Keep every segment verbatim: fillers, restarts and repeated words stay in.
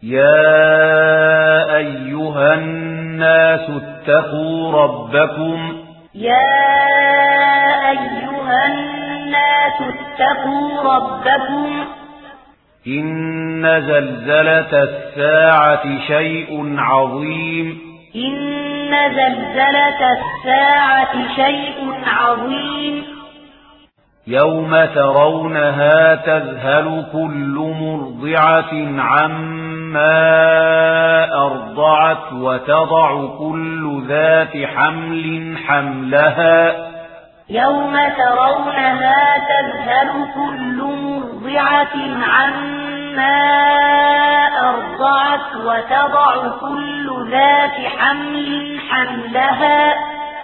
يا أيها الناس اتقوا ربكم يا أيها الناس اتقوا ربكم إن زلزلة الساعة شيء عظيم إن زلزلة الساعة شيء عظيم يوم ترونها تذهل كل مرضعة عما أرضعت وتضع كل ذات حمل حملها يوم ترونها تذهل كل مرضعة عما أرضعت وتضع كل ذات حمل حملها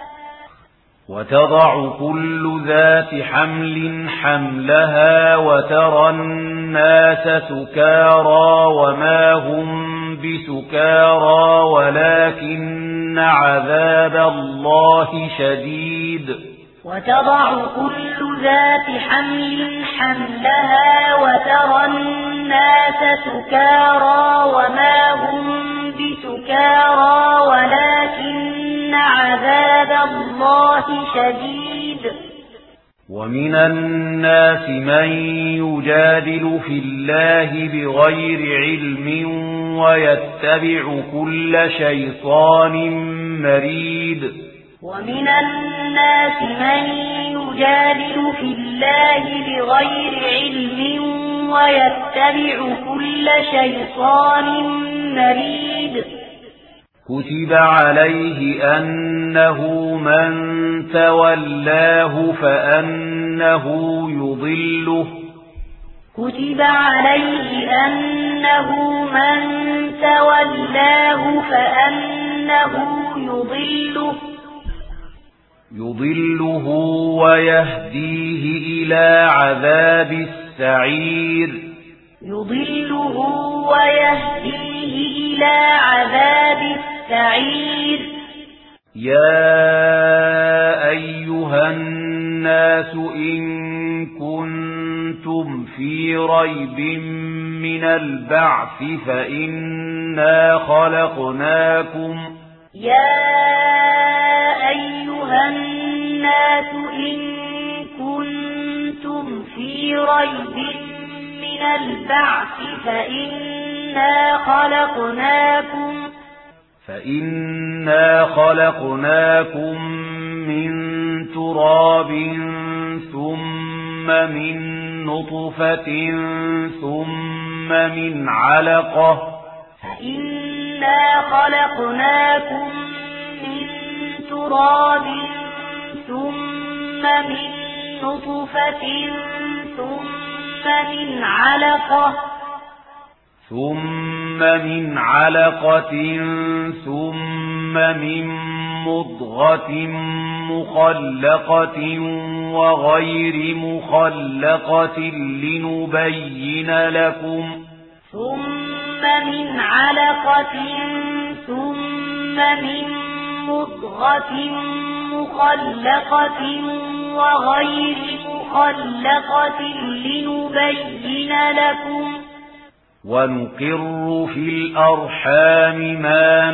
وتضع كل ذات حمل حملها وترى الناس سكارى وما هم بسكارى ولكن عذاب الله شديد وتضع كل ذات حمل حملها وترى الناس سكارى وما هم بسكارى ولكن عذاب الله شديد ومن الناس من يجادل في الله بغير علم ويتبع كل شيطان مريد ومن الناس من يجادل في الله بغير علم ويتبع كل شيطان مريد كتب عليه أنه من تولاه فأنه يضله كتب عليه أنه من تولاه فأنه يضله يضله ويهديه إلى عذاب السعير يضله ويهديه إلى عذاب السعير يا أيها الناس إن كنتم في ريب من البعث فإنا خلقناكم يا أيها الناس إن كنتم في ريب من البعث فإنا خلقناكم فإنا خلقناكم من تراب ثم من نطفة ثم من علقة فإنا خلقناكم من تراب ثم من نطفة ثم من علقة ثم من علقة ثم من مضغة مخلقة وغير مخلقة لنبين لكم ثم من علقة ثم من مضغة مخلقة وغير مخلقة لنبين لكم ونقر في الأرحام ما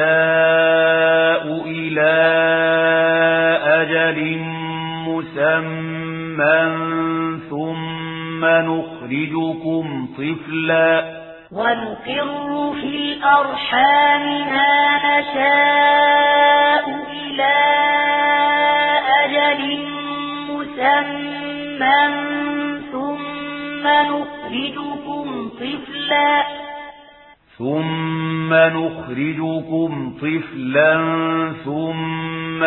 نشاء إلى أجل مسمى ثم نخرجكم طفلا ونقر في الأرحام ما نشاء إلى أجل مسمى ثم نخرجكم طفلا ثم نخرجكم طفلا ثم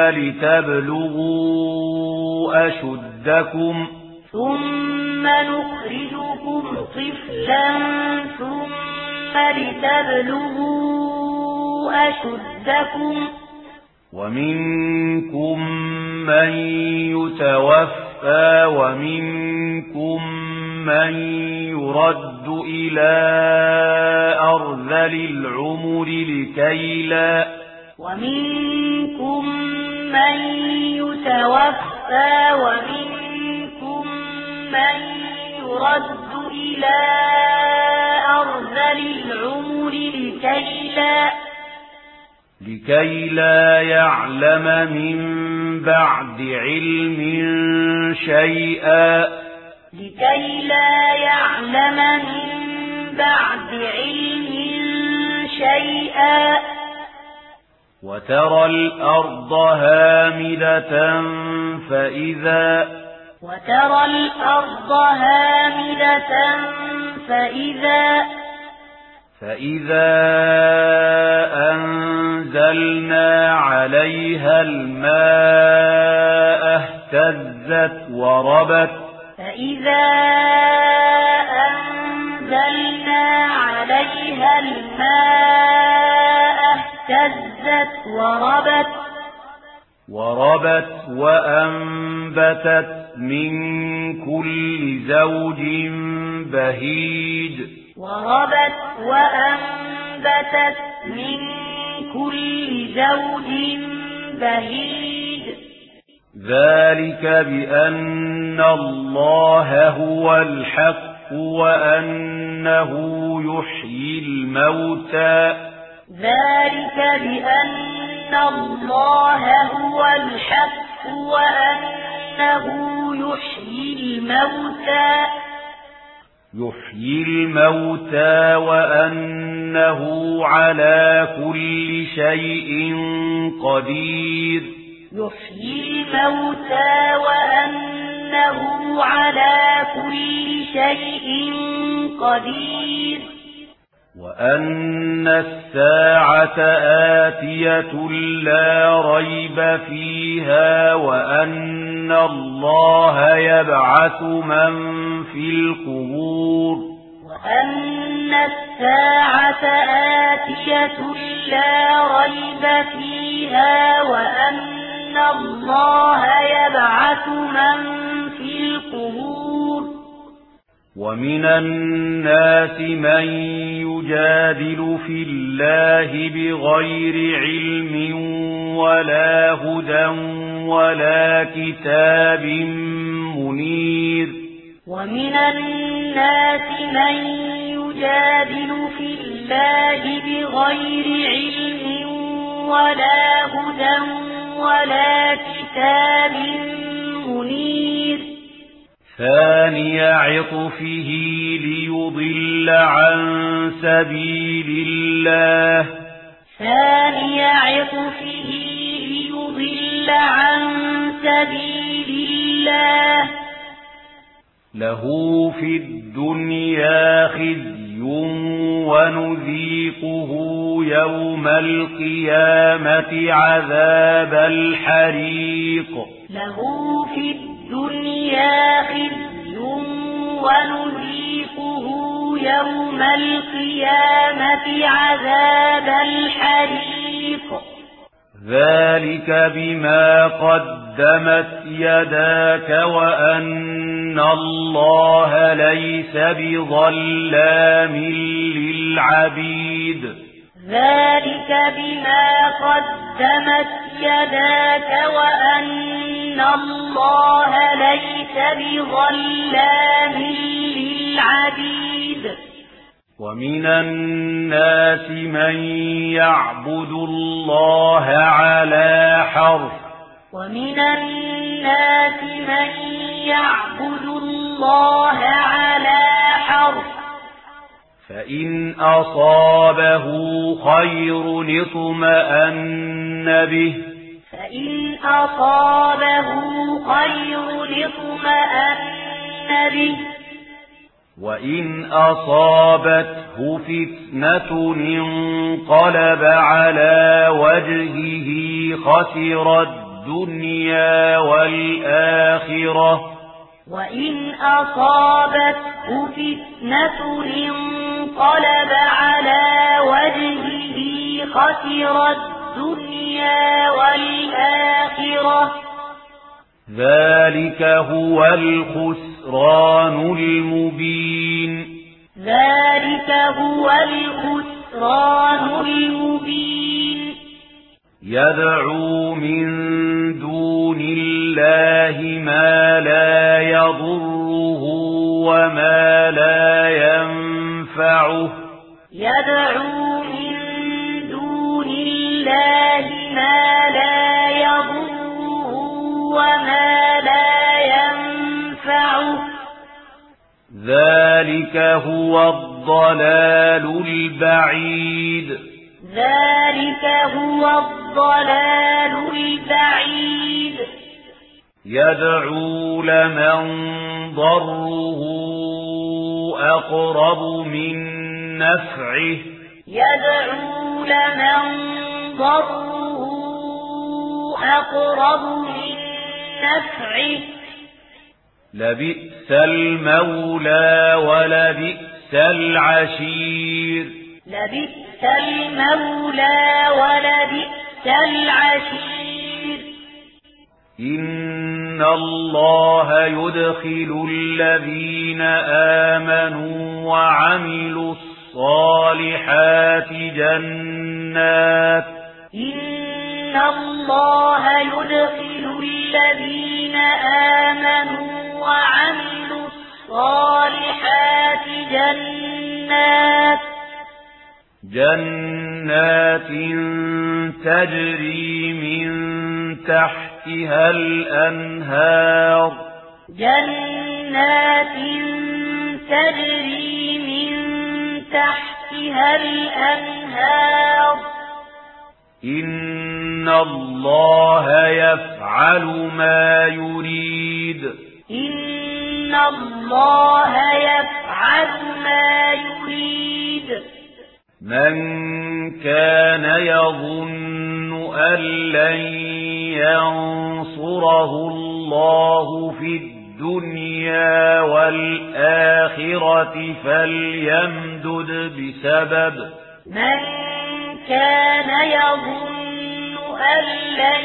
لتبلغوا أشدكم ثم نخرجكم طفلا ثم لتبلغوا أشدكم ومنكم من يتوفى ومنكم من يرد إلى أرذل العمر لكي لا ومنكم من يتوفى ومنكم من يرد إلى أرذل العمر لكي لا لكي لا يعلم من بعد علم شيئا لكي لا يعلم من بعد علم شيئا وترى الأرض هامدة فإذا وترى الأرض هامدة فإذا فإذا أنزلنا عليها الماء اهتزت وربت فإذا أنزلنا عليها الماء اهتزت وربت وربت وأنبتت من كل زوج بهيج وربت وأنبتت من كل زوج بهيج ذلك بأن الله هو الحق وأنه يحيي الموتى ذلك بأن الله هو الحق وأنه يحيي الموتى يحيي الموتى وأنه على كل شيء قدير يحيي الموتى وأنه على كل شيء قدير وأن الساعة آتية لا ريب فيها وأن الله يبعث من في القبور وأن الساعة آتية لا ريب فيها وأن الله يبعث من في القبور ومن الناس من يجادل في الله بغير علم ولا هدى ولا كتاب منير ومن الناس من يجادل في الله بغير علم ولا هدى ولا كتاب منير ثاني عطفه ليضل عن سبيل الله ثاني عطفه ليضل عن سبيل الله له في الدنيا خزي ونذيقه يوم القيامة عذاب الحريق له في الدنيا خزي ونذيقه يوم القيامة عذاب الحريق ذلك بما قدمت يداك وأن الله ليس بظلام للعبيد ذلك بما قدمت يداك وأن الله ليس بظلام للعبيد ومن الناس من يعبد الله على حرف ومن الناس من يعبد الله على حرف فإن أصابه خير اطمأن به فإن أصابه خير اطمأن به وإن أصابته فتنة انقلب على وجهه خسر الدنيا والآخرة وإن أصابته فتنة انقلب على وجهه خسر الدنيا والآخرة ذلك هو الخسران المبين ذلك هو الخسران المبين يدعو من دون الله ما لا يضره وما لا ينفعه يدعو من دون الله ما لا يضره وما لا ينفعه ذلك هو الضلال البعيد ذلك هو الضلال البعيد يدعو لمن ضره أقرب من نفعه يدعو لمن ضره أقرب من نفعه لبئس المولى ولبئس العشير لبئس المولى ولبئس العشير إن الله يدخل الذين آمنوا وعملوا الصالحات جنات إن الله يدخل الذين آمنوا وعملوا الصالحات جنات جنات تجري من تحتها الأنهار جنات تجري من تحتها الأنهار إن الله يفعل ما يريد إن الله يفعل ما يريد من كان يظن أن لن ينصره الله في الدنيا والآخرة فليمدد بسبب من كان يظن أن لن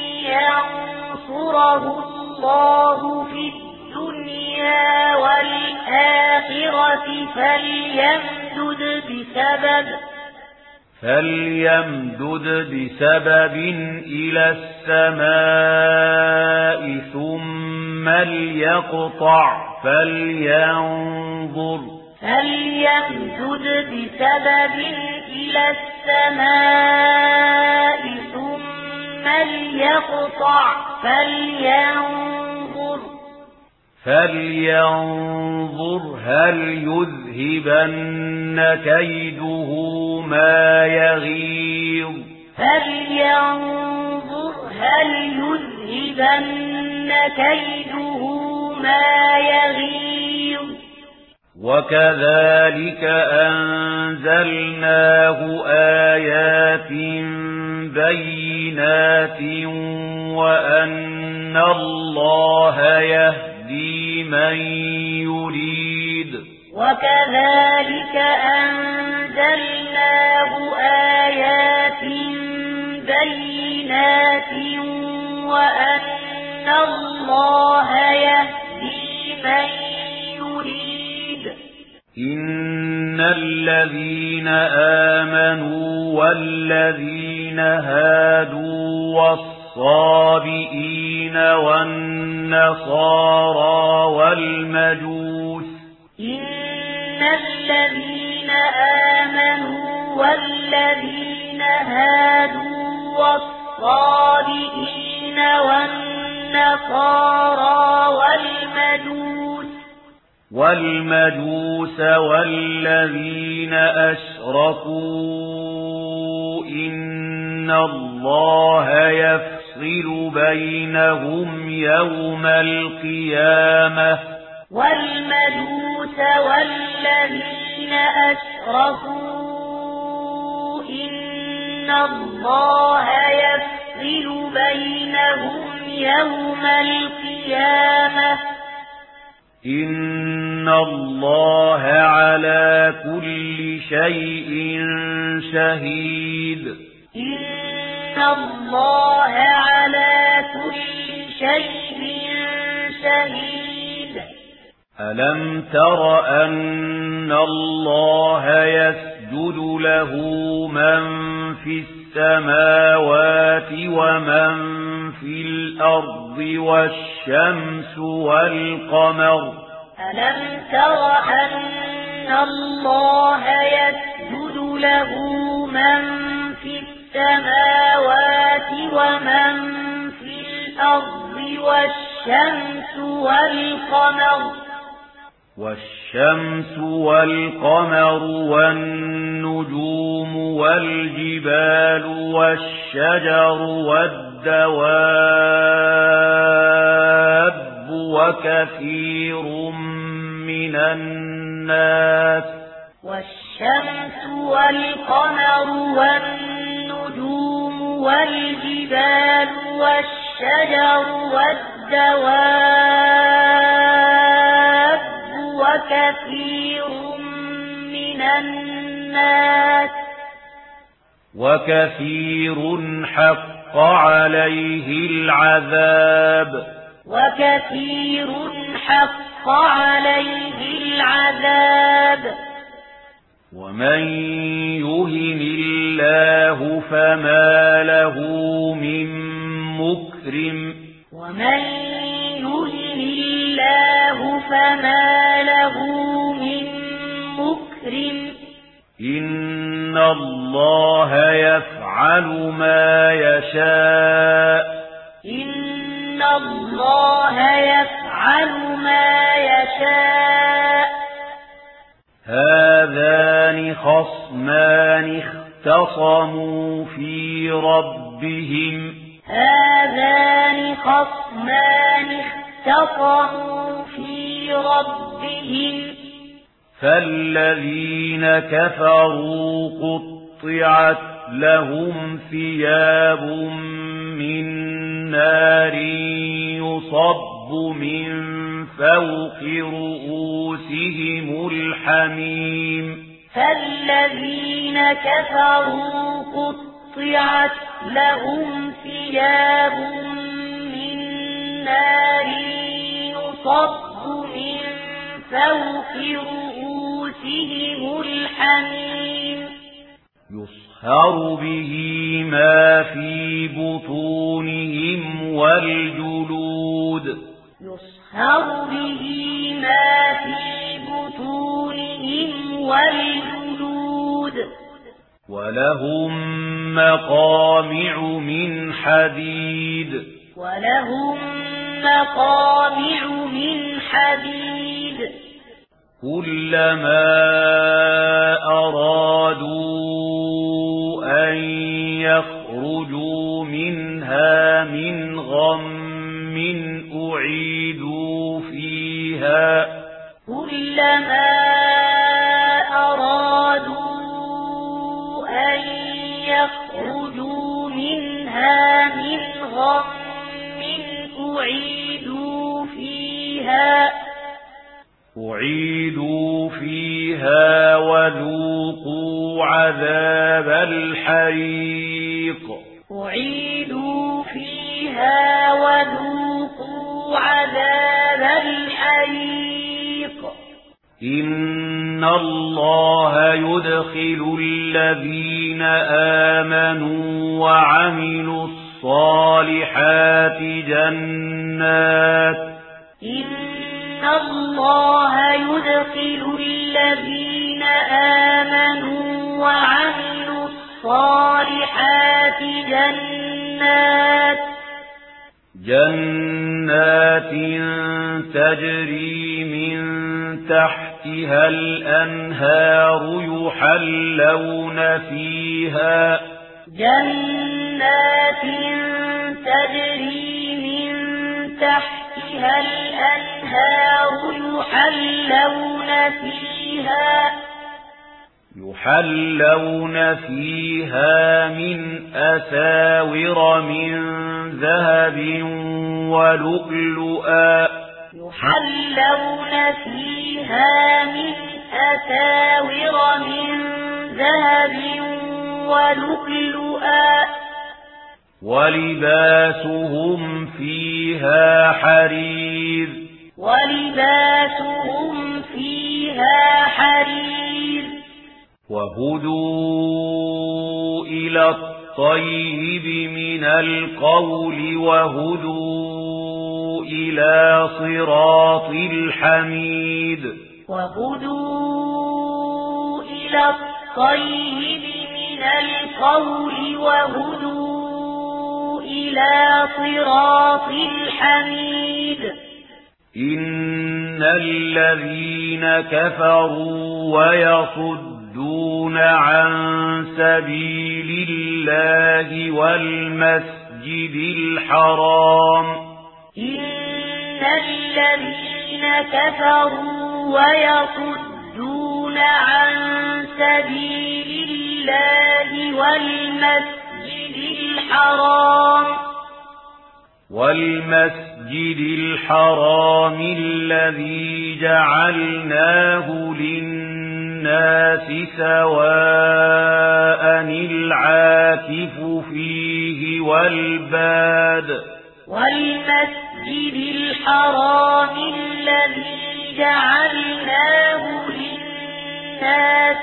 ينصره الله في الدنيا والآخرة فليمدد بسبب فليمدد بسبب إلى السماء ثم ليقطع فلينظر فليمدد بسبب إلى السماء ثم ليقطع فلينظر فلينظر هل يذهبن كيده ما يغيظ فلينظر هل يذهبن كيده ما يغيظ وكذلك أنزلناه آيات بينات وأن الله يهدي من يريد وكذلك أنزلناه آيات بينات وأن الله يهدي من يريد إن الذين آمنوا والذين هادوا والصابئين والنصارى والمجوس إن الذين آمنوا والذين هادوا والصابئين والنصارى والمجوس والمجوس والذين أشركوا إن الله يفصل بينهم يوم القيامة والمجوس والذين أشركوا إن الله يفصل بينهم يوم القيامة إن الله على كل شيء شهيد إن الله على كل شيء شهيد ألم تر أن الله يسجد له من في السماوات ومن في الأرض والشمس والقمر ألم تر أن الله يسجد له من في السماوات ومن في الأرض والشمس والقمر والشمس والقمر والنجوم والجبال والشجر والدواب وكثير من الناس والشمس والقمر والنجوم والجبال والشجر والدواب وكثير من الناس وكثير حق عليه العذاب وكثير حق عليه العذاب ومن يهن الله فما له من مكرم ومن يهن الله فما له من مكرم إن الله يفعل ما يشاء إن الله يفعل ما يشاء هذان خصمان اختصموا في ربهم هذان خصمان اختصموا في ربهم فالذين كفروا قطعت لهم ثياب من نار يصب من فوق رؤوسهم الحميم فالذين كفروا قطعت لهم ثياب من نار يصب من فوق رؤوسهم الحميم يصهر به ما في بطونهم والجلود يصهر به ما في بطونهم والجلود ولهم مقامع من حديد ولهم مقامع من حديد كلما أرادوا أن يخرجوا منها من غم أعيدوا فيها كلما أرادوا أن يخرجوا منها من غم أعيدوا فيها أعيدوا فيها وذوقوا عذاب الحريق أعيدوا فيها وذوقوا عذاب الحريق إن الله يدخل الذين آمنوا وعملوا الصالحات جنات إن الله يدخل الذين آمنوا وعملوا الصالحات جنات جنات تجري من تحتها الأنهار يحلون فيها جنات تجري من تحتها الأنهار يحلون فيها يحلون فيها من أساور من ذهب ولؤلؤا يحلون فيها من أساور من ذهب ولؤلؤا ولباسهم فيها حرير ولباسهم فيها حرير وهدوا إلى الطيب من القول وهدوا إلى صراط الحميد وهدوا إلى الطيب الطيب من القول وهدوا إلى صراط الحميد إن الذين كفروا ويصدون عن سبيل الله والمسجد الحرام إن الذين كفروا ويصدون عن سبيل الله والمسجد الحرام والمسجد الحرام الذي جعلناه للناس سواء العاكف فيه والباد والمسجد الحرام الذي جعلناه للناس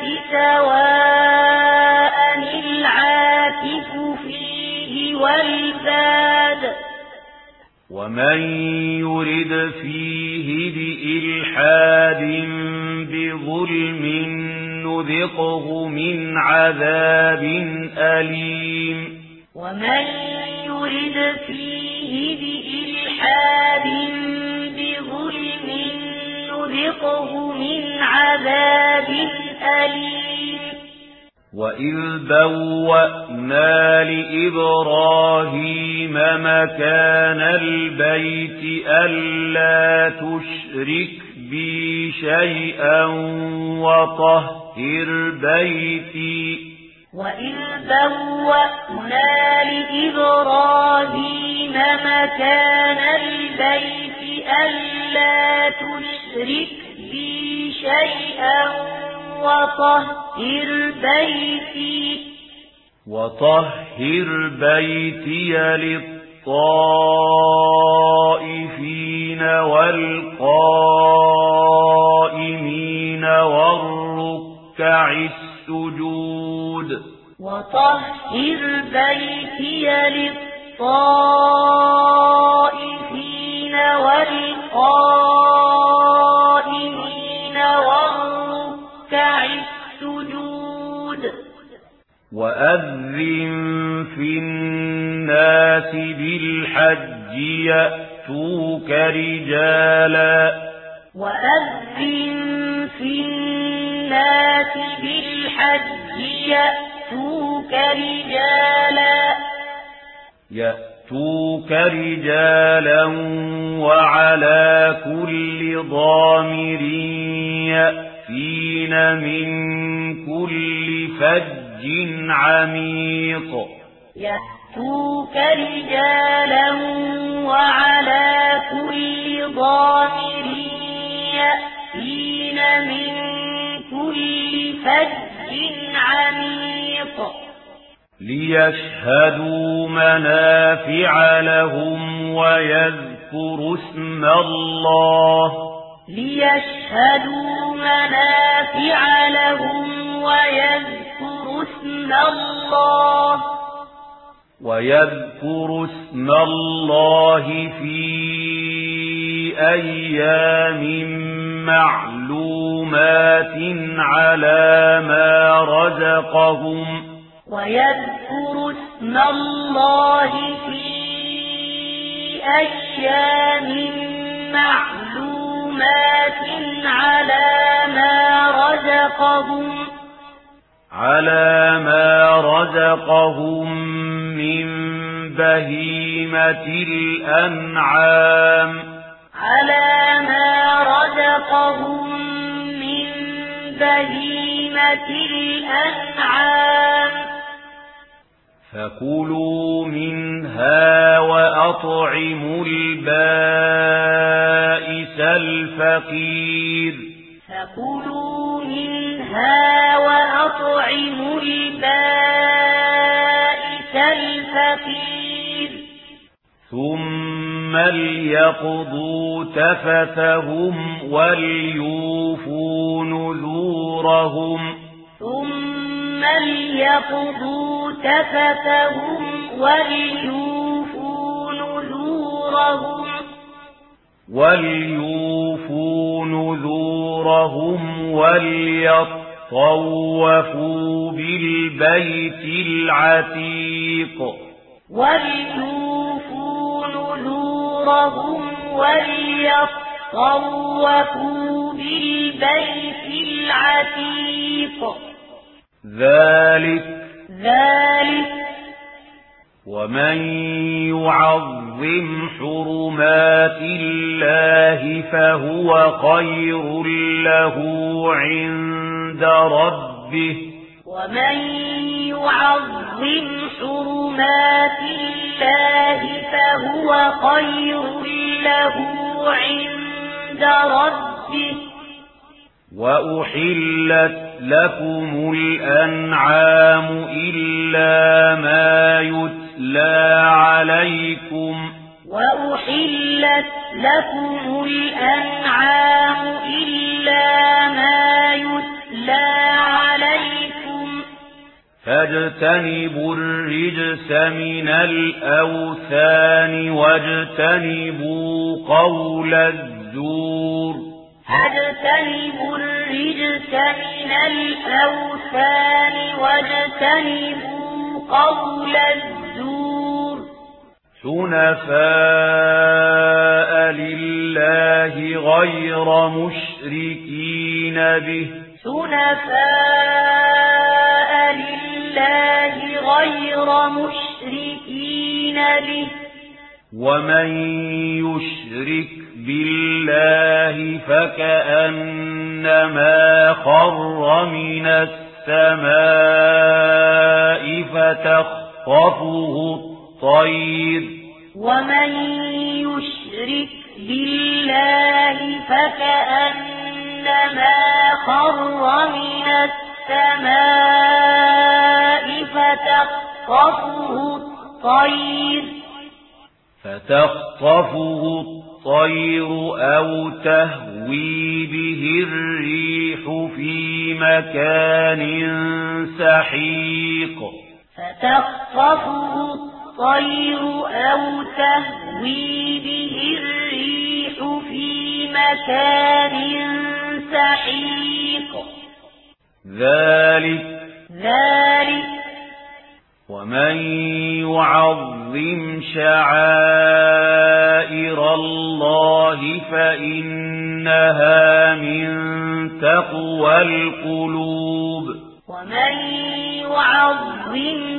سواء العاكف فيه والباد ومن يرد فيه بإلحاد بظلم نذقه من عذاب أليم ومن يرد فيه بإلحاد بظلم نذقه من عذاب أليم وإذ بوأنا لإبراهيم مكان البيت ألا تشرك بي شيئا وطهر بيتي وإذ بوأنا لإبراهيم مكان البيت ألا تشرك بي شيئا وطهر بيتي وطهر بيتي للطائفين والقائمين والركع السجود وطهر بيتي للطائفين والقائمين والركع السجود وأذن في الناس بالحج يأتوك رجالا وأذن في الناس بالحج يأتوك رجالا يأتوك رجالا وعلى كل ضامر يأتين من كل فج عميق يأتوك رجالا وعلى كل ضامر يأتين من كل فج عميق ليشهدوا منافع لهم ويذكروا اسم الله ليشهدوا منافع لهم ويذكروا اسم الله ويذكروا اسم الله في أيام معلومات على ما رزقهم ويذكروا اسم الله في أيام معلومات على ما رزقهم على ما رزقهم من بهيمة الأنعام على ما رزقهم من بهيمة الأنعام فكلوا منها وأطعموا البائس الفقير فكلوا منها وأطعموا البائس الفقير ثم ليقضوا تفثهم وليوفوا نذورهم ثم ليقضوا تفثهم وليوفوا نذورهم وليوفوا نذورهم وليطوفوا وليطوفوا بالبيت العتيق وليوفوا نذورهم وليطوفوا بالبيت العتيق ذلك ذلك ومن يعظم حرمات الله فهو خير له عند ربه ومن يعظم حرمات الله فهو خير له عند ربه وأحلت لكم الأنعام إلا ما يتلى عليكم وأحلت لكم الأنعام إلا ما يتلى عليكم فاجتنبوا الرجس من الأوثان واجتنبوا قول الزور فاجتنبوا الرجس من الأوثان واجتنبوا قول الزور حنفاء لله غير مشركين به حنفاء لله غير مشركين به ومن يشرك بالله فكأنما خر من السماء فتخطفه الطير ومن يشرك بالله فكأنما خر من السماء فتخطفه الطير فتخطفه الطير أو تهوي به الريح في مكان سحيق فتخطفه الطير أو تهوي به الريح في مكان سحيق ذلك ذلك ومن يعظم شعائر الله فإنها من تقوى القلوب ومن يعظم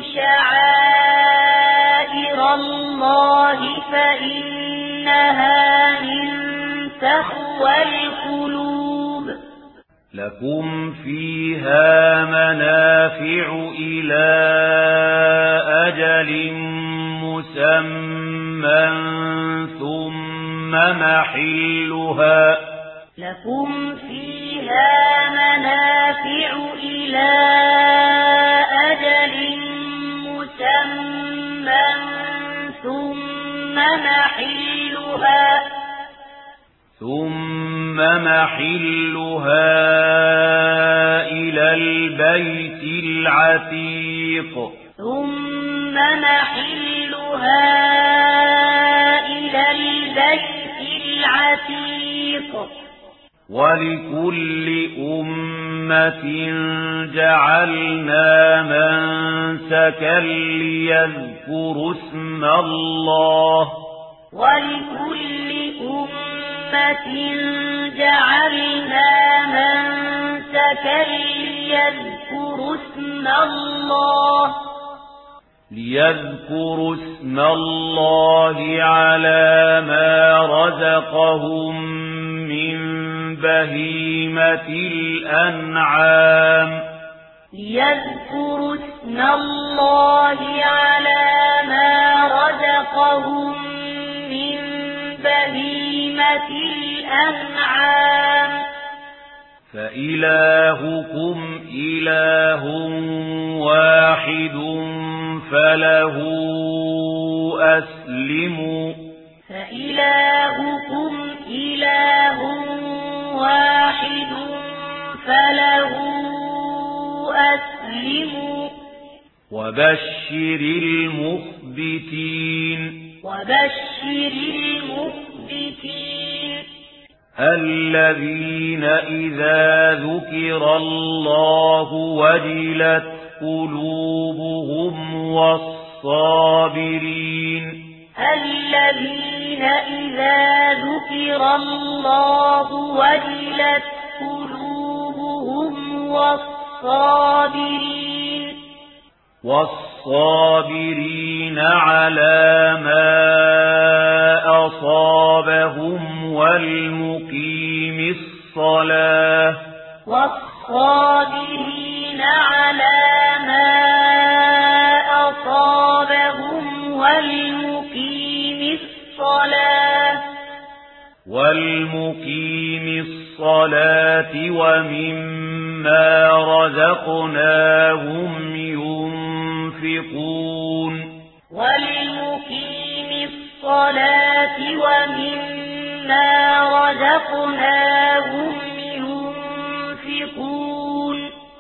شعائر الله فإنها من تقوى القلوب لكم فيها منافع إلى أجل مسمى ثم محلها لكم فيها منافع إلى أجل مسمى ثم محلها ثم محلها إلى البيت العتيق ثم محلها إلى البيت العتيق ولكل أمة جعلنا منسكا ليذكروا اسم الله ولكل أمة جعلنا منسكا ليذكروا اسم الله ليذكروا اسم الله على ما رزقهم من بهيمة الأنعام ليذكروا اسم الله على ما رزقهم من بهيمة الأنعام فإلهكم إله واحد فله أسلموا فإلهكم إله واحد فله أسلموا وبشر المخبتين وبشر المخبتين الذين إذا ذكر الله وجلت قلوبهم والصابرين الذين إذا ذكر الله وجلت قلوبهم والصابرين والصابرين على ما أصابهم والمقيم الصلاة والصابرين على ما أصابهم والمقيم الصلاة والمقيم الصلاة ومما رزقناهم ينفقون والمقيم الصلاة ومما رزقناهم ينفقون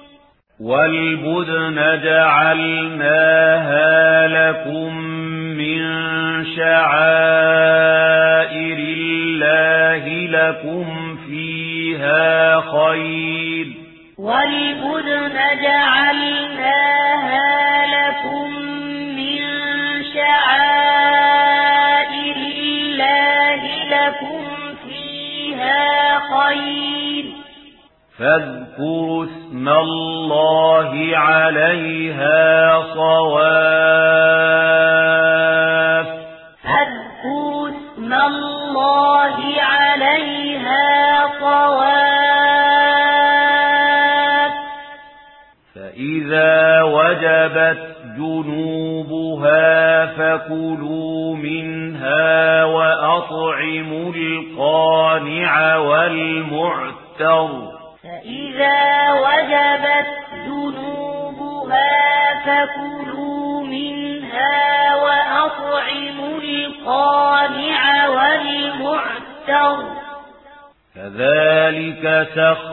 والبدن جعلناها لكم من شعائر الله لكم فيها خير والبدن جعلناها لكم من شعائر الله لكم فيها خير فاذكروا اسم الله عليها صواف فاذكروا اسم الله عليها صواف فإذا وجبت جنوبها فكلوا منها وأطعموا القانع والمعتر فإذا وجبت جنوبها فكلوا منها وأطعموا القانع والمعتر كذلك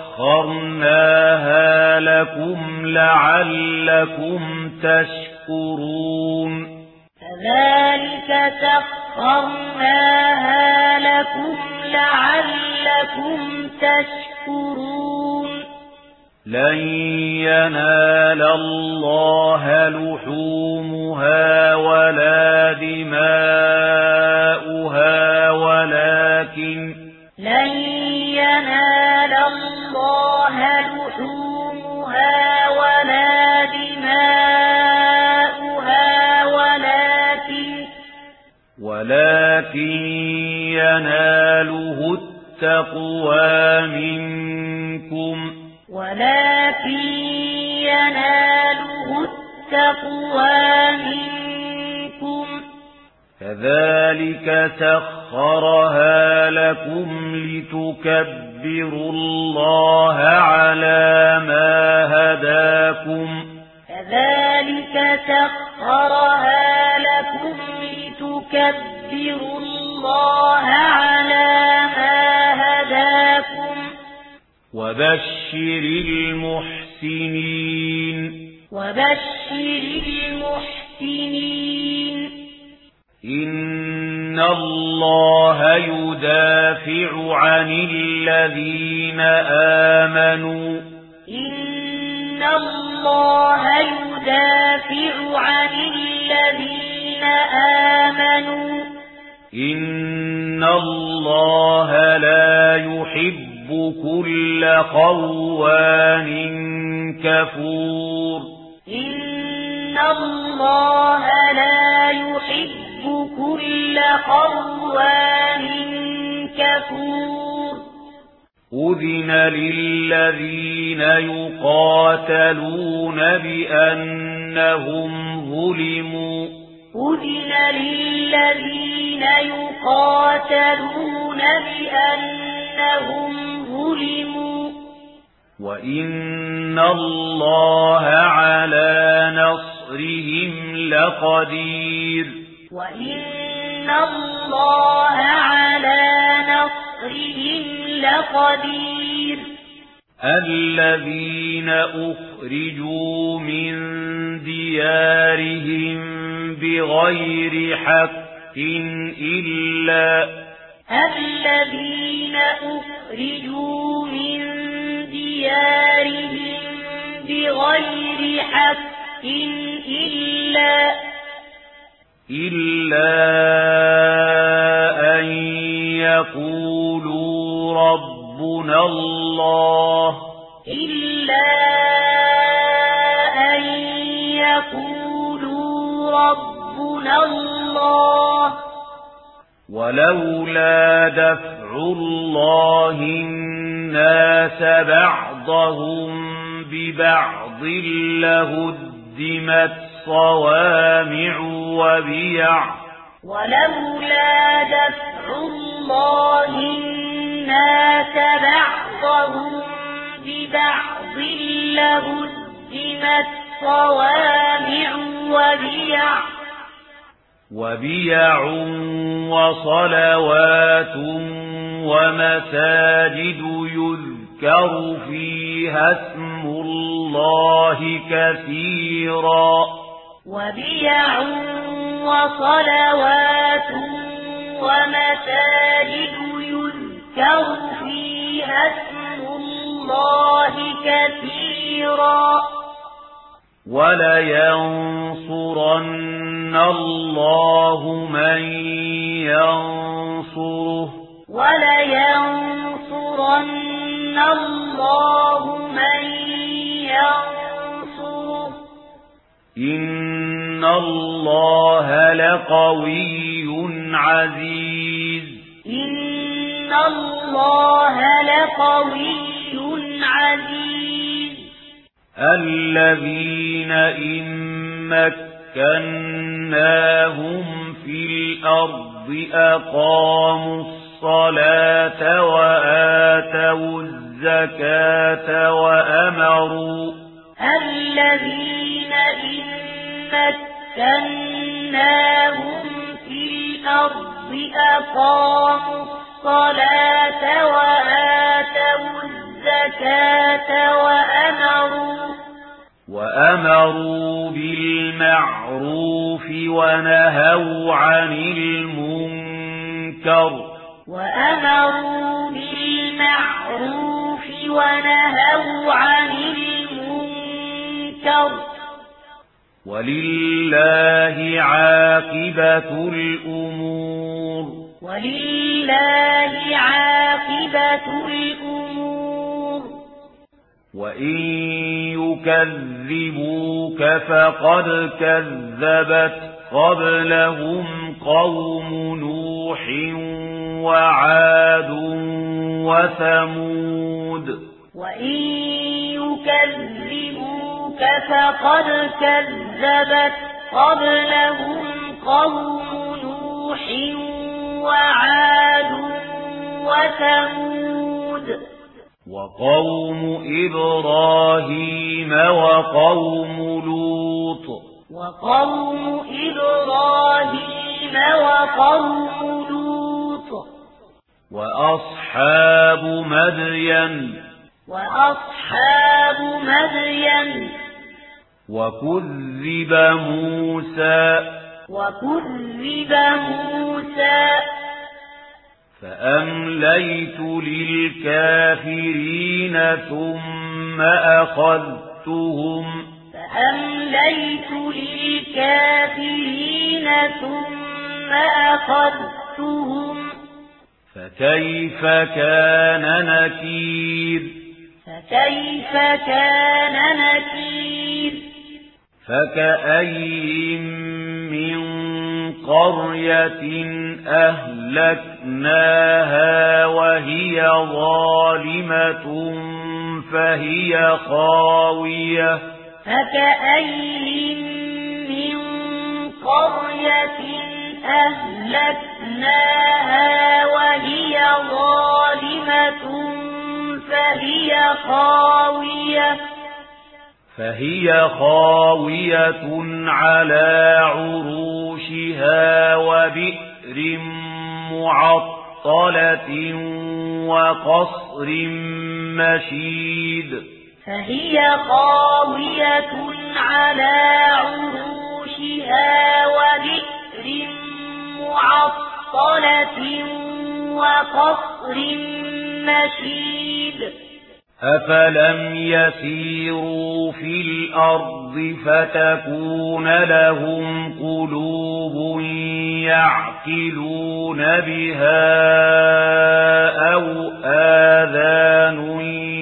سخرناها لكم لعلكم تشكرون كذلك سخرناها لكم لعلكم تشكرون لن ينال الله لحومها ولا دماؤها ولكن لن ينال الله لحومها ولا دماؤها ولكن ولكن يناله التقوى منكم ولكن يناله التقوى منكم كذلك سخرها لكم لتكبروا الله على ما هداكم كذلك سخرها لكم لتكبروا الله على ما هداكم وبشر المحسنين وبشر المحسنين إن الله يدافع عن الذين آمنوا إن الله يدافع عن الذين آمنوا إن الله لا يحب كل خوان كفور إن الله لا يحب كل خوان كفور أذن للذين يقاتلون بأنهم ظلموا أذن للذين يقاتلون بأنهم ظلموا وإن الله على نصرهم لقدير وإن الله على نصرهم لقدير الذين أخرجوا من ديارهم بغير حق إلا الذين أخرجوا من ديارهم بغير حق إلا إلا أن يقولوا ربنا الله إلا أن يقولوا ربنا الله ولولا دفع الله الناس بعضهم ببعض لهدمت صوامع وبيع ولولا دفع الله الناس بعضهم ببعض لهدمت صوامع وبيع وبيع وصلوات ومساجد يذكر فيها اسم الله كثيرا وبيع وصلوات ومساجد يذكر فيها اسم الله كثيرا ولينصرن الله من ينصره ولينصرن الله من ينصره إن الله لقوي عزيز إن الله لقوي عزيز الذين إن مكناهم في الأرض أقاموا الصلاة وآتوا الزكاة وأمروا الذين إن مكناهم في الأرض أقاموا الصلاة وآتوا الزكاة وأمروا وأمروا بالمعروف ونهوا عن المنكر وأمروا بالمعروف ونهوا عن المنكر ولله عاقبة الأمور ولله عاقبة الأمور وإن يكذبوك فقد كذبت قبلهم قوم نوح وعاد وثمود وإن يكذبوك فقد كذبت قبلهم قوم نوح وعاد وثمود وقوم إبراهيم وقوم لوط وقوم إبراهيم وقوم لوط وأصحاب مدين وأصحاب مدين وكذب موسى وكذب موسى فأمليت للكافرين ثم أخذتهم فأمليت للكافرين ثم أخذتهم فكيف كان نكير فكيف كان نكير فكأي من قرية أهلكناها وهي ظالمة فهي خاوية فكأي من قرية أهلكناها وهي ظالمة فهي خاوية فهي خاوية على عروشها وبئر معطلة وقصر مشيد فهي خاوية على عروشها وبئر معطلة وقصر مشيد أفلم يسيروا في الأرض فتكون لهم قلوب يعقلون بها أو آذان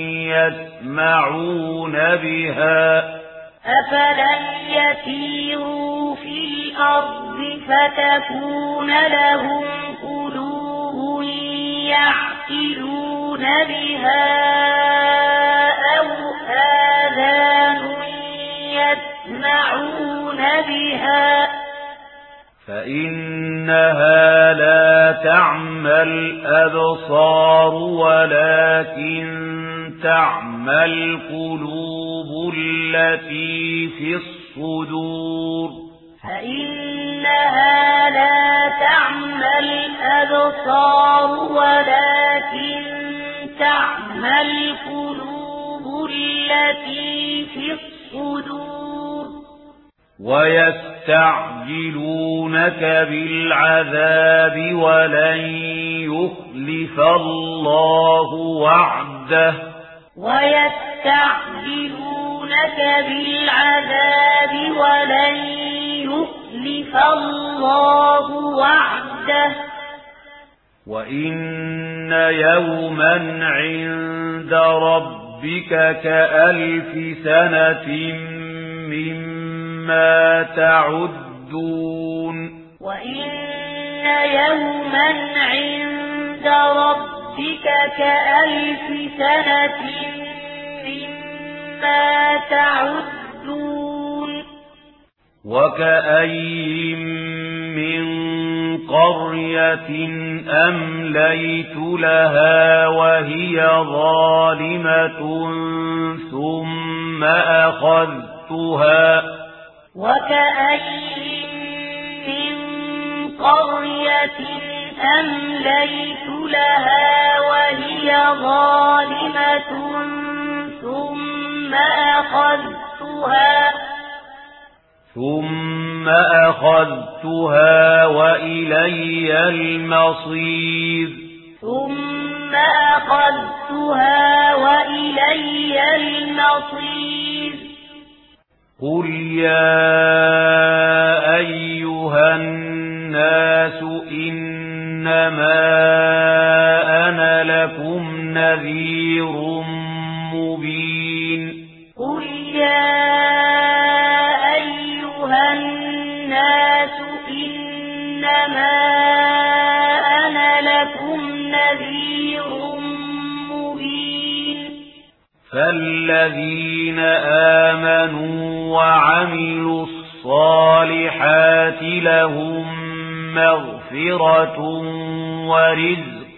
يسمعون بها أفلم يسيروا في الأرض فتكون لهم قلوب يعقلون بها أو آذان يسمعون بها فإنها لا تعمى الأبصار ولكن تعمى القلوب التي في الصدور فإنها لا تعمى الأبصار ولكن تعمى القلوب التي في الصدور ويستعجلونك بالعذاب ولن يخلف الله وعده ويستعجلونك بالعذاب ولن يخلف الله وعده وإن يوما عند ربك كألف سنة مما تعدون وإن يوما عند ربك كألف سنة مما تعدون وكأي من قرية أمليت لها وهي ظالمة ثم أخذتها وكأي من قرية أمليت لها وهي ظالمة ثم أخذتها ثم أخذتها وإلي المصير ثم أخذتها وإلي المصير قل يا أيها الناس إنما أنا لكم نذير مبين قل يا أيها الناس إنما أنا لكم نذير مبين فالذين آمنوا وعملوا الصالحات لهم مغفرة ورزق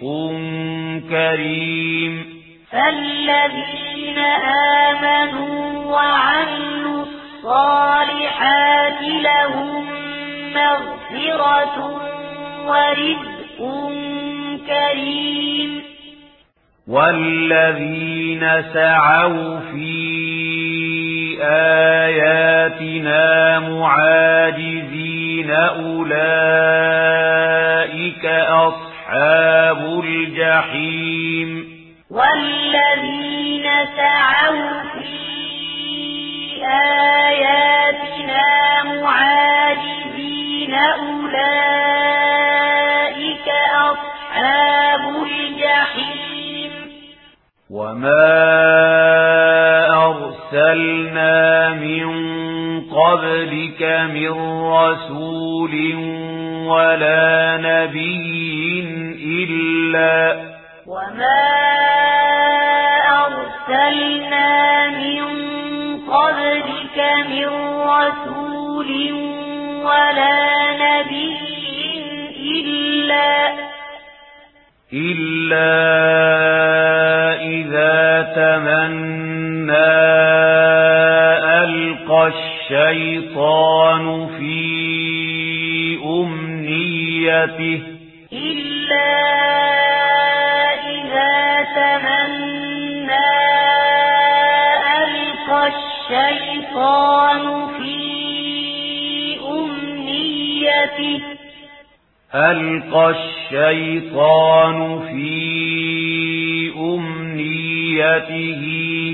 كريم فالذين آمنوا وعملوا الصالحات لهم مغفرة ورزق كريم والذين سعوا في آياتنا معاجزين أولئك أصحاب الجحيم والذين سعوا في آياتنا معاجزين أولئك أصحاب الجحيم وما أرسلنا من قبلك من رسول ولا نبي إلا وما أرسلنا من قبلك من رسول ولا نبي إلا إلا إذا تمنى ألقى الشيطان في أمنيته إلا إذا تمنى ألقى الشيطان في أمنيته ألقى الشيطان في أمنيته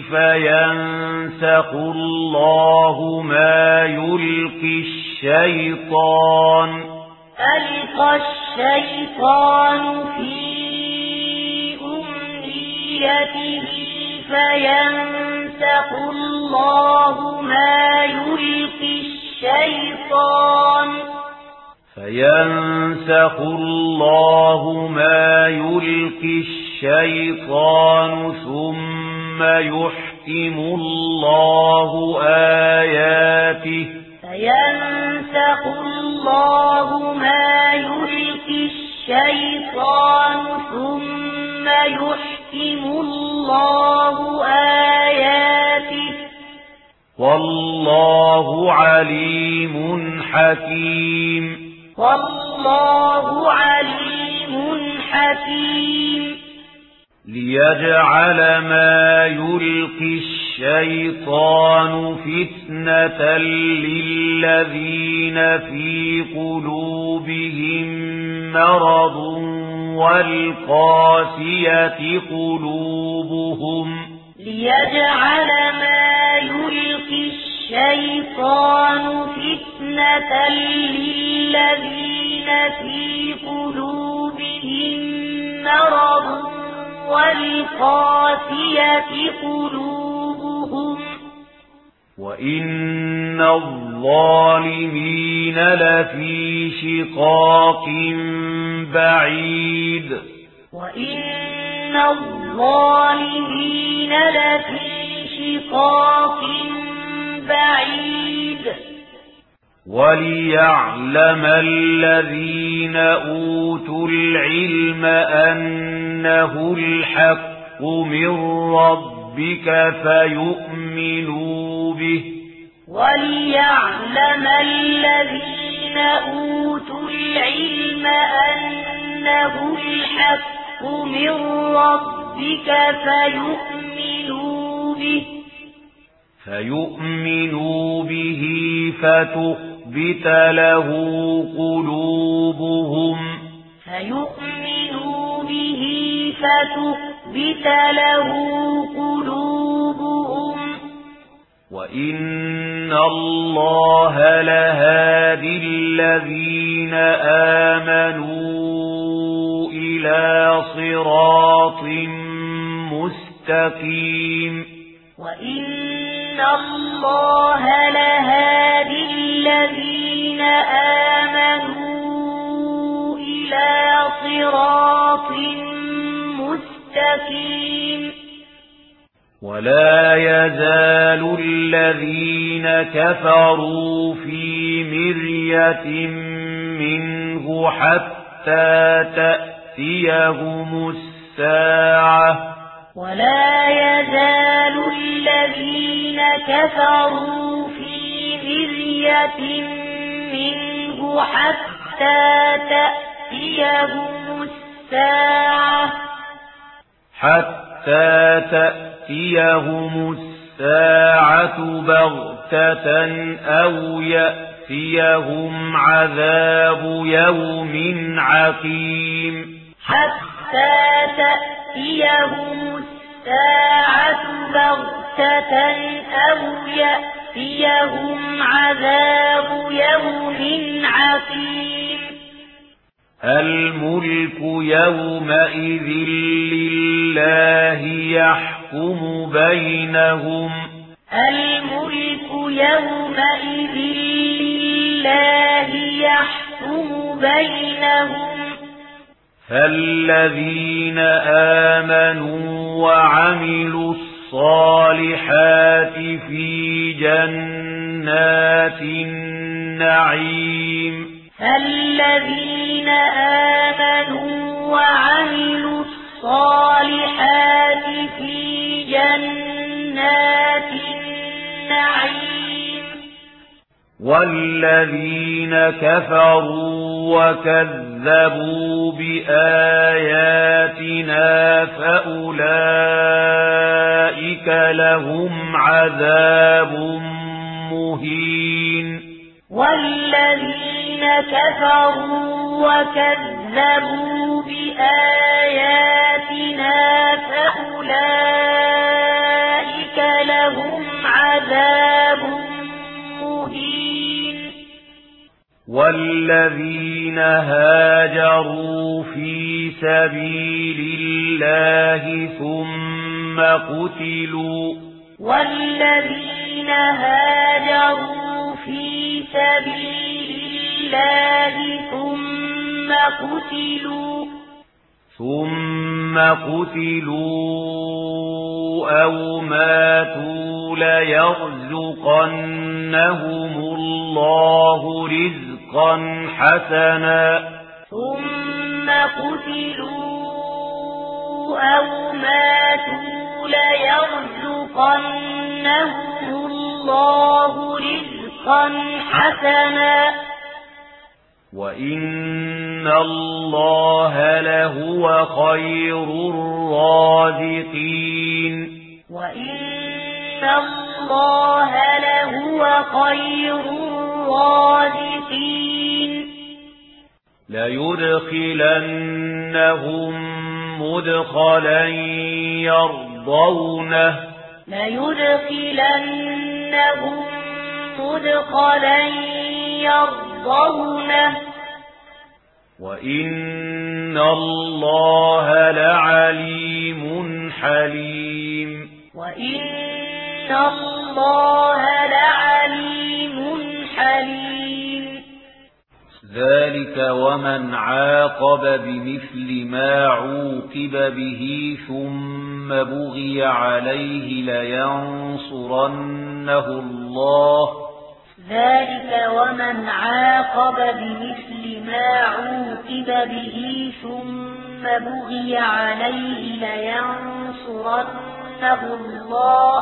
فينسخ الله ما يلقي الشيطان ألقى الشيطان في أمنيته فينسخ الله ما يلقي الشيطان فينسخ الله ما يلقي الشيطان ثم يحكم الله آياته فينسخ الله ما يلقي الشيطان ثم يحكم الله آياته والله عليم حكيم والله عليم حكيم ليجعل ما يلقي الشيطان فتنة للذين في قلوبهم مرض والقاسية قلوبهم ليجعل ما يلقي الشيطان فتنة للذين في قلوبهم مرض والقاسية قلوبهم وإن الظالمين لفي شقاق بعيد وإن الظالمين لفي شقاق بعيد وليعلم الذين أوتوا العلم أنه الحق من ربك فيؤمنوا به وليعلم الذين أوتوا العلم أنه الحق من ربك فيؤمنوا به فيؤمنوا به فتخبت له قلوبهم فيؤمنوا به فتخبت له قلوبهم وإن الله لهادي الذين آمنوا إلى صراط مستقيم وإن الله لهادي الذين آمنوا إلى صراط مستقيم ولا يزال الذين كفروا في مرية منه حتى تأتيهم الساعة ولا يزال الذين كفروا في مرية منه حتى تأتيهم الساعة حتى تأتيهم الساعة بغتة أو يأتيهم عذاب يوم عقيم حتى تأتيهم الساعة بغتة أو يأتيهم عذاب يوم عقيم الملك يومئذ لله يحكم بينهم الملك يومئذ لله يحكم بينهم فالذين آمنوا وعملوا الصالحات في جنات النعيم فالذين آمنوا وعملوا الصالحات في جنات النعيم والذين كفروا وكذبوا بآياتنا فأولئك لهم عذاب مهين والذين كفروا وكذبوا بآياتنا فأولئك لهم عذاب مهين والذين هاجروا في سبيل الله ثم قتلوا والذين هاجروا في سبيل الله ثم قتلوا ثم قتلوا أو ماتوا ليرزقنهم الله رزقا حسنا ثم قتلوا أو ماتوا ليرزقنهم الله رزقا حسنا وإن الله لهو خير الرازقين وإن الله لهو خير الرازقين ليدخلنهم مدخلا يرضونه ليدخلنهم مدخلا يرضونه وإن الله لعليم حليم وإن الله لعليم حليم ذلك ومن عاقب بمثل ما عوقب به ثم بغي عليه لينصرنه الله ذلك ومن عاقب بمثل ما عوقب به ثم بغي عليه لينصرنه الله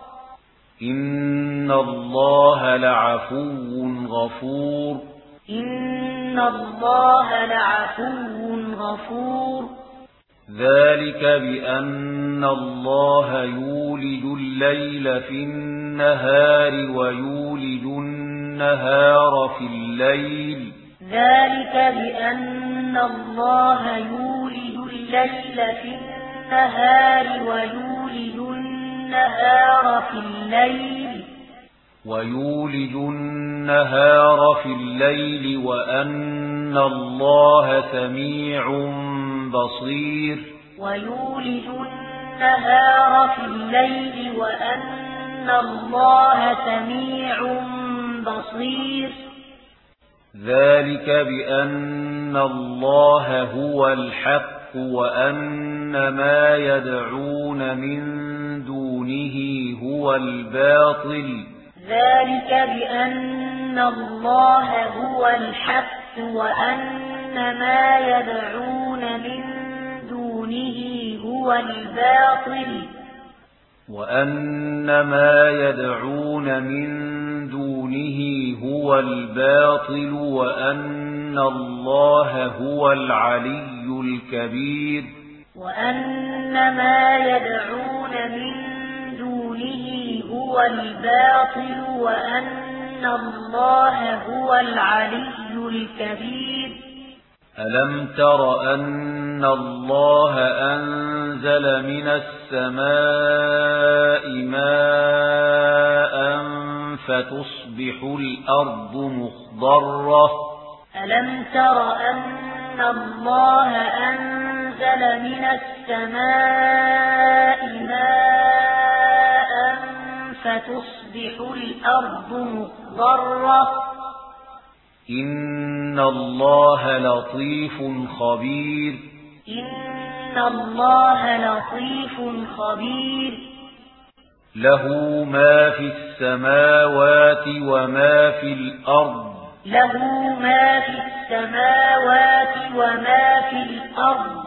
إن الله لعفو غفور إن الله لعفو غفور ذلك بأن الله يولج الليل في النهار ويولج النهار في الليل ذلك بأن الله يولج الليل في النهار ويولج النهار في الليل ويولج النهار في الليل وأن الله سميع بصير ويولج النهار في الليل وأن الله سميع بصير ذلك بأن الله هو الحق وأن ما يدعون من دونه هو الباطل ذلك بأن الله هو الحق وأن ما يدعون من دونه هو الباطل وأن ما يدعون من دونه هو الباطل وأن الله هو العلي الكبير وأن ما يدعون من دونه هو الباطل وأن الله هو العلي الكبير ألم تر أن الله أنزل من السماء ماء فتصبح الأرض مخضرة ألم تر أن الله أنزل من السماء ماء فتصبح الأرض مخضرة إن الله لطيف خبير إن الله لطيف خبير له ما في السماوات وما في الأرض له ما في السماوات وما في الأرض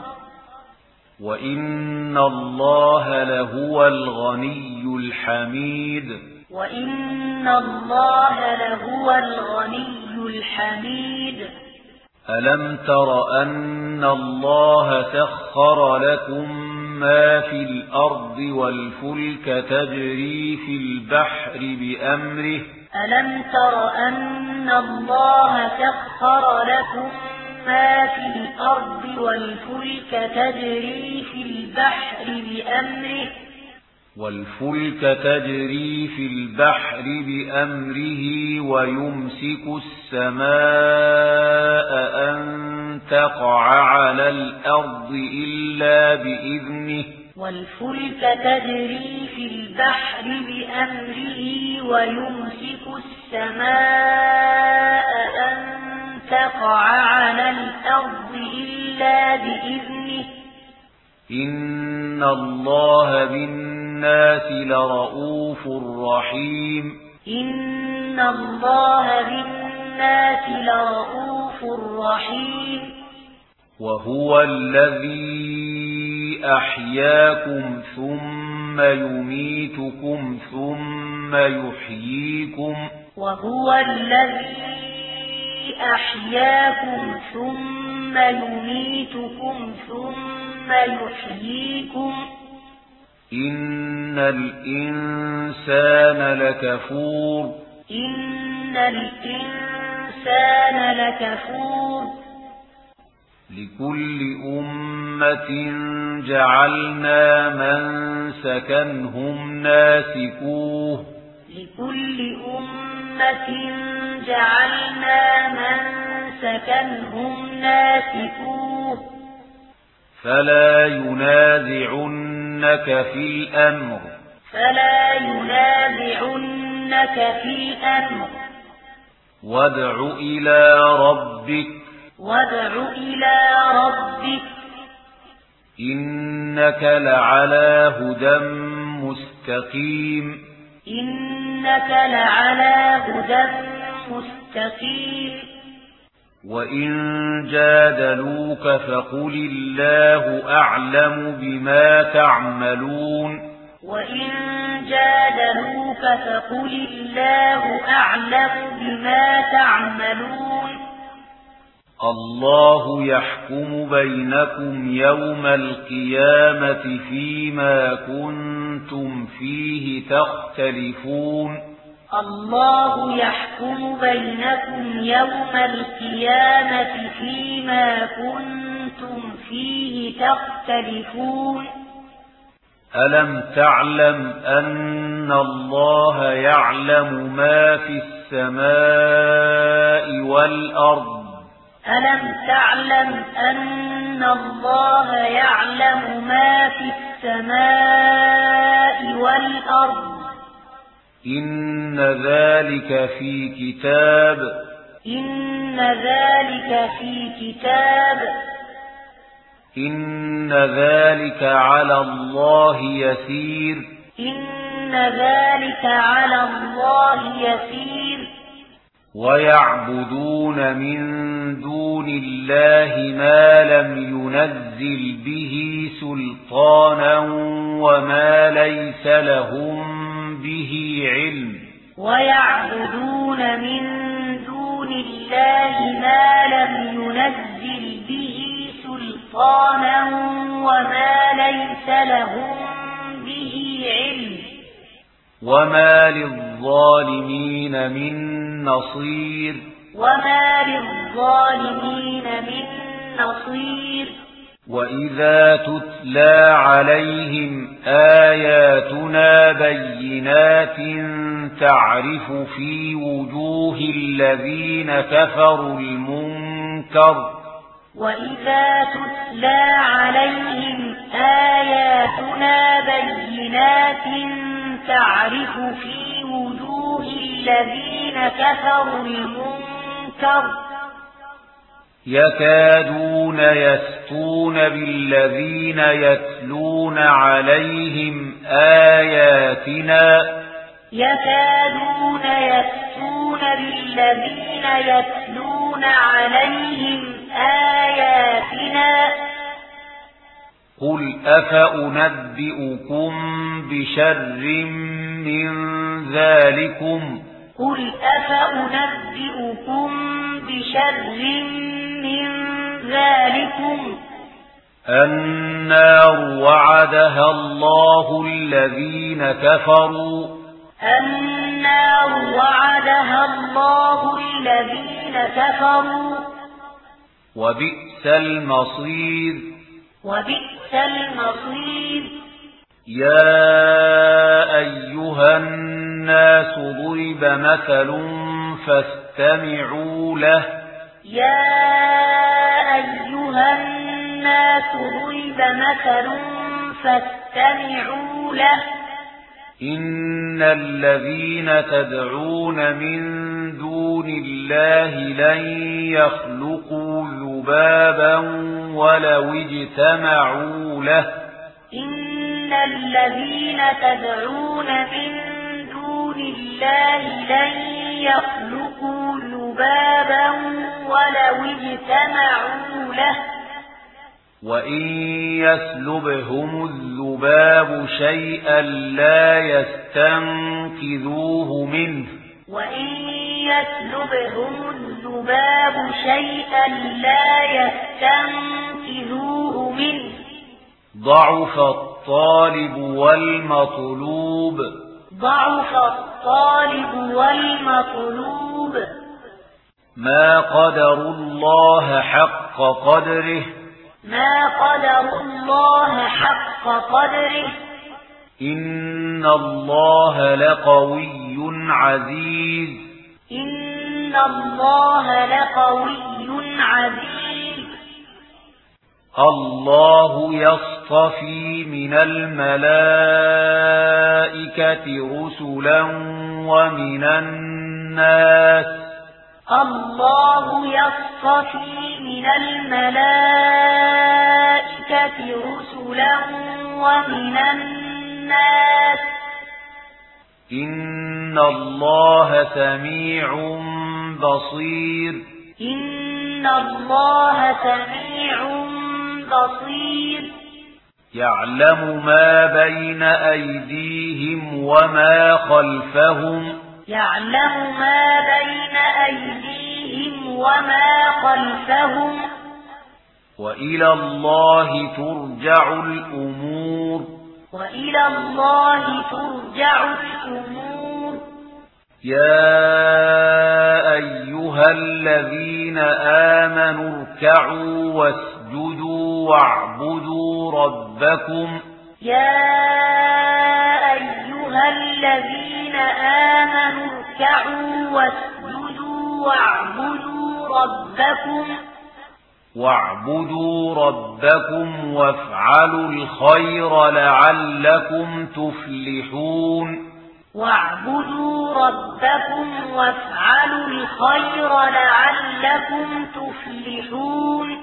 وإن الله لهو الغني الحميد وإن الله لهو الغني الحميد ألم تر أن الله سخر لكم ما في الأرض والفلك تجري في البحر بأمره ألم تر أن الله سخر لكم ما في الأرض والفلك تجري في البحر بأمره والفلك تجري في البحر بأمره ويمسك السماء أن تقع على الأرض إلا بإذنه والفلك تجري في البحر بأمره ويمسك السماء أن تقع على الأرض إلا بإذنه إن الله بالناس لرؤوف رحيم إن الله بالناس لرؤوف رحيم وهو الذي أحياكم ثم يميتكم ثم يحييكم وهو الذي أحياكم ثم يميتكم ثم يحييكم إن الإنسان لكفور إن الإنسان لكفور لكل أمة جعلنا من سكنهم ناسكوه لكل أمة جعلنا من سكنهم ناسكوه فلا ينازعنك في الأمر فلا ينازعنك في الأمر وادع إلى ربك وادع إلى ربك إنك لعلى هدى مستقيم إنك لعلى هدى مستقيم وإن جادلوك فقل الله أعلم بما تعملون وإن جادلوك فقل الله أعلم بما تعملون الله يحكم بينكم يوم القيامة فيما كنتم فيه تختلفون الله يحكم بينكم يوم القيامة فيما كنتم فيه تختلفون ألم تعلم أن الله يعلم ما في السماء والأرض ألم تعلم أن الله يعلم ما في السماء والأرض إن ذلك في كتاب إن ذلك في كتاب إن ذلك على الله يسير إن ذلك على الله يسير ويعبدون من دون الله ما لم ينزل به سلطانا وما ليس لهم به علم ويعبدون من دون الله ما لم ينزل به سلطانا وما ليس لهم به علم وما للظالمين من نصير وما للظالمين من نصير وإذا تتلى عليهم آياتنا بينات تعرف في وجوه الذين كفروا المنكر وإذا تتلى عليهم آياتنا بينات تعرف في وجوه الذين كفروا المنكر يكادون يسطون بالذين يتلون عليهم آياتنا يكادون يسطون بالذين يتلون عليهم آياتنا قل أفأنبئكم بشر من ذلكم قل أفأنبئكم بشر من ذلكم النار وعدها الله الذين كفروا النار وعدها الله الذين كفروا وبئس المصير وبئس المصير يا أيها الناس ضرب مثل فاستمعوا له يا أيها الناس ضرب مثل فاستمعوا له إن الذين تدعون من دون الله لن يخلقوا ذبابا ولو اجتمعوا له إن الذين تدعون من دون الله لن يخلقوا ذبابا ولو اجتمعوا له وإن يسلبهم الذباب شيئا لا يستنقذوه منه وإن يسلبهم الذباب شيئا لا يستنقذوه منه ضعف الطالب والمطلوب ضعف الطالب والمطلوب ما قدروا الله حق قدره ما قدر الله حق قدره إن الله لقوي عزيز إن الله لقوي عزيز الله يصطفي من الملائكة رسلا ومن الناس الله يصطفي من الملائكة رسلا ومن الناس إن الله سميع بصير إن الله سميع بصير يعلم ما بين أيديهم وما خلفهم يعلم ما بين أيديهم وما خلفهم وإلى الله ترجع الأمور وإلى الله ترجع الأمور يا أيها الذين آمنوا اركعوا واسجدوا واعبدوا ربكم يا أيها الذين آمنوا اركعوا واسجدوا واعبدوا ربكم واعبدوا ربكم وافعلوا الخير لعلكم تفلحون واعبدوا ربكم وافعلوا الخير لعلكم تفلحون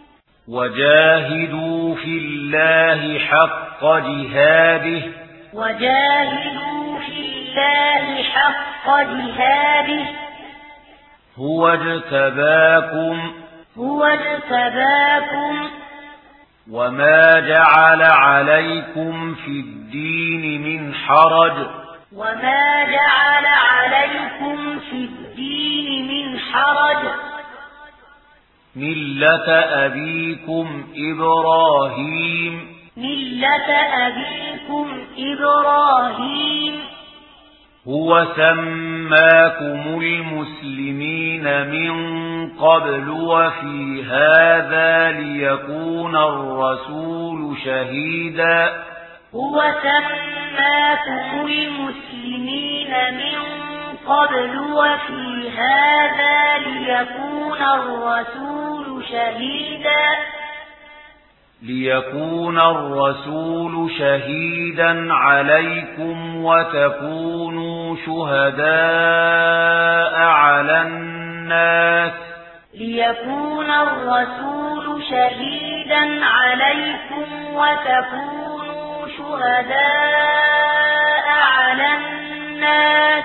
وجاهدوا في الله حق جهاده وجاهدوا في الله حق جهاده هو اجتباكم هو اجتباكم وما جعل عليكم في الدين من حرج وما جعل عليكم في الدين من حرج ملة أبيكم إبراهيم ملة أبيكم إبراهيم هو سماكم المسلمين من قبل وفي هذا ليكون الرسول شهيدا هو سماكم المسلمين من قبل وفي هذا ليكون الرسول شهيدا ليكون الرسول شهيدا عليكم وتكونوا شهداء على الناس ليكون الرسول شهيدا عليكم وتكونوا شهداء على الناس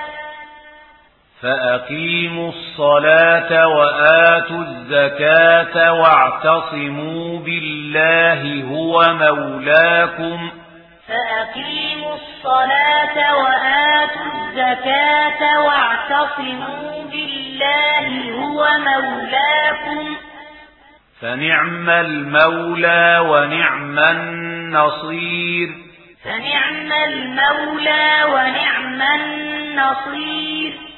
فأقيموا الصلاة وآتوا الزكاة واعتصموا بالله هو مولاكم فأقيموا الصلاة وآتوا الزكاة واعتصموا بالله هو مولاكم فنعم المولى ونعم النصير فنعم المولى ونعم النصير